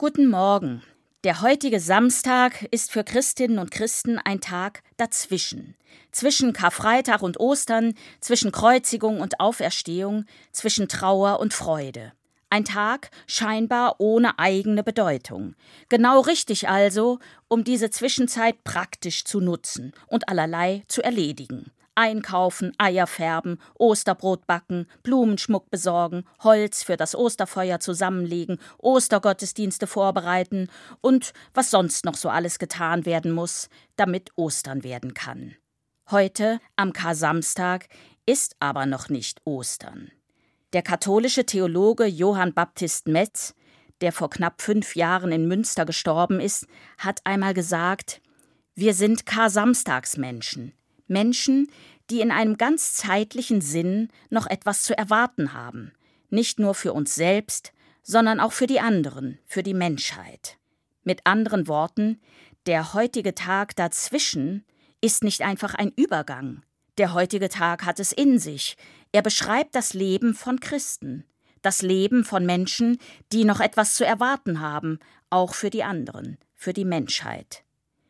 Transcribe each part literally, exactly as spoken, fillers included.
Guten Morgen. Der heutige Samstag ist für Christinnen und Christen ein Tag dazwischen. Zwischen Karfreitag und Ostern, zwischen Kreuzigung und Auferstehung, zwischen Trauer und Freude. Ein Tag scheinbar ohne eigene Bedeutung. Genau richtig also, um diese Zwischenzeit praktisch zu nutzen und allerlei zu erledigen. Einkaufen, Eier färben, Osterbrot backen, Blumenschmuck besorgen, Holz für das Osterfeuer zusammenlegen, Ostergottesdienste vorbereiten und was sonst noch so alles getan werden muss, damit Ostern werden kann. Heute, am Kar-Samstag, ist aber noch nicht Ostern. Der katholische Theologe Johann Baptist Metz, der vor knapp fünf Jahren in Münster gestorben ist, hat einmal gesagt: Wir sind Kar-Samstagsmenschen. Menschen, die in einem ganz zeitlichen Sinn noch etwas zu erwarten haben. Nicht nur für uns selbst, sondern auch für die anderen, für die Menschheit. Mit anderen Worten, der heutige Tag dazwischen ist nicht einfach ein Übergang. Der heutige Tag hat es in sich. Er beschreibt das Leben von Christen. Das Leben von Menschen, die noch etwas zu erwarten haben, auch für die anderen, für die Menschheit.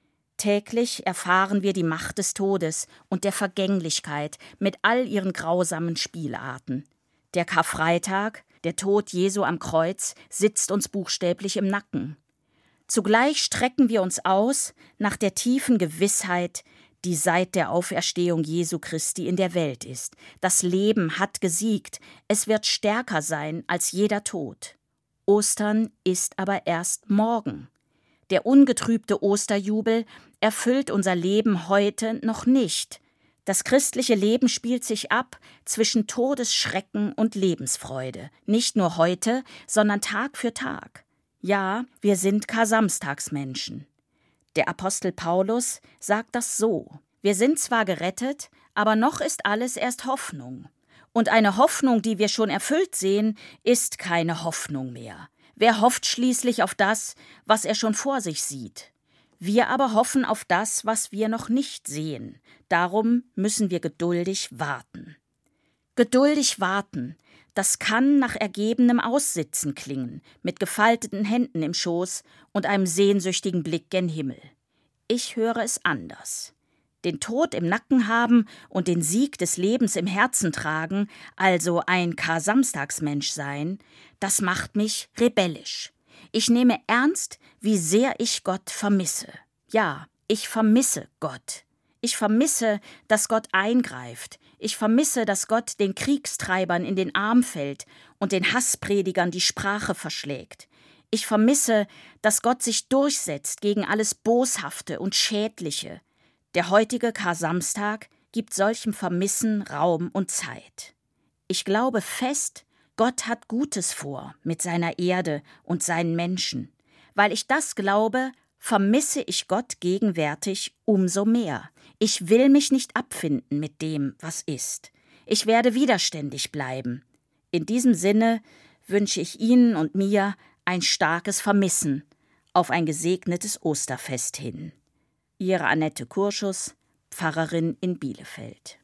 Täglich erfahren wir die Macht des Todes und der Vergänglichkeit mit all ihren grausamen Spielarten. Der Karfreitag, der Tod Jesu am Kreuz, sitzt uns buchstäblich im Nacken. Zugleich strecken wir uns aus nach der tiefen Gewissheit, die seit der Auferstehung Jesu Christi in der Welt ist. Das Leben hat gesiegt, es wird stärker sein als jeder Tod. Ostern ist aber erst morgen. Der ungetrübte Osterjubel erfüllt unser Leben heute noch nicht. Das christliche Leben spielt sich ab zwischen Todesschrecken und Lebensfreude. Nicht nur heute, sondern Tag für Tag. Ja, wir sind Kar-Samstagsmenschen. Der Apostel Paulus sagt das so: Wir sind zwar gerettet, aber noch ist alles erst Hoffnung. Und eine Hoffnung, die wir schon erfüllt sehen, ist keine Hoffnung mehr. Wer hofft schließlich auf das, was er schon vor sich sieht? Wir aber hoffen auf das, was wir noch nicht sehen. Darum müssen wir geduldig warten. Geduldig warten, das kann nach ergebenem Aussitzen klingen, mit gefalteten Händen im Schoß und einem sehnsüchtigen Blick gen Himmel. Ich höre es anders. Den Tod im Nacken haben und den Sieg des Lebens im Herzen tragen, also ein Kar-Samstagsmensch sein, das macht mich rebellisch. Ich nehme ernst, wie sehr ich Gott vermisse. Ja, ich vermisse Gott. Ich vermisse, dass Gott eingreift. Ich vermisse, dass Gott den Kriegstreibern in den Arm fällt und den Hasspredigern die Sprache verschlägt. Ich vermisse, dass Gott sich durchsetzt gegen alles Boshafte und Schädliche. Der heutige Kar-Samstag gibt solchem Vermissen Raum und Zeit. Ich glaube fest, Gott hat Gutes vor mit seiner Erde und seinen Menschen. Weil ich das glaube, vermisse ich Gott gegenwärtig umso mehr. Ich will mich nicht abfinden mit dem, was ist. Ich werde widerständig bleiben. In diesem Sinne wünsche ich Ihnen und mir ein starkes Vermissen auf ein gesegnetes Osterfest hin. Ihre Annette Kurschus, Pfarrerin in Bielefeld.